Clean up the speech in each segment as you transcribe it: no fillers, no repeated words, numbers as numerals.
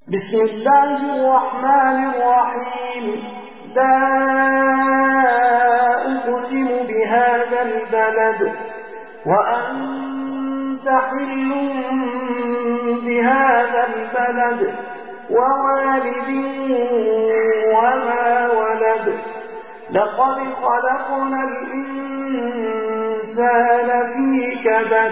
بسم الله الرحمن الرحيم. لا أقسم بهذا البلد وأنت حل بهذا البلد ووالد وما ولد لقد خلقنا الإنسان في كبد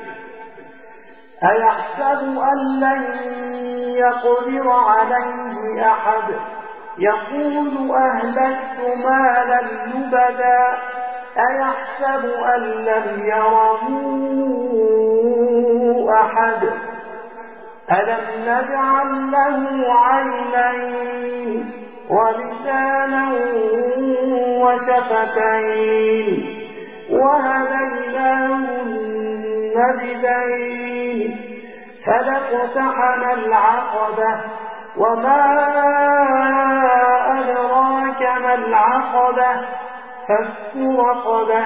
أيحسب أن لن يقدر عليه أحد يقول أهلكت مالا لبدا أيحسب أن لم يره أحد ألم نجعل له عينين ولسانا وشفتين وهديناه النجدين فلاقتحم العقبة وما أدراك ما العقبة فك رقبة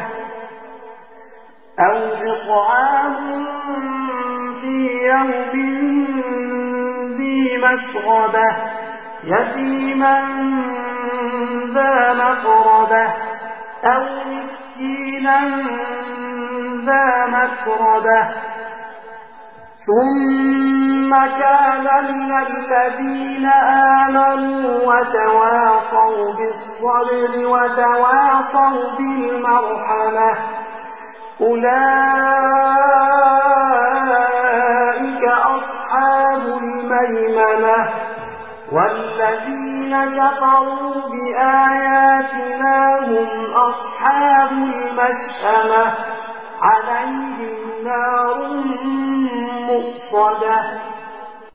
أو إطعام في يوم ذي مسغبة يتيما ذا مقربة أو مسكينا ذا مسربة ثم كان من الذين آمنوا وتواصوا بالصبر وتواصوا بالمرحمة أولئك أصحاب الميمنة والذين كفروا بآياتنا هم أصحاب المشأمة عليهم نار مؤصدة